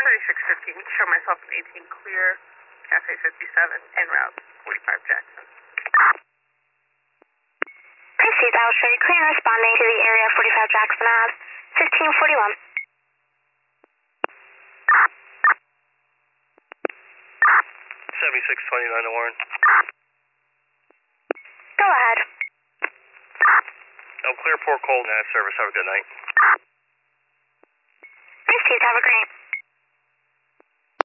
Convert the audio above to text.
3615, show myself an 18 clear, Cafe 57, en route, 45 Jackson. Received, I will show you clear and responding to the area 45 Jackson Ave, 1541. 7629 to Warren. Go ahead. Clear Port Cold service. Have a good night. Received, have a great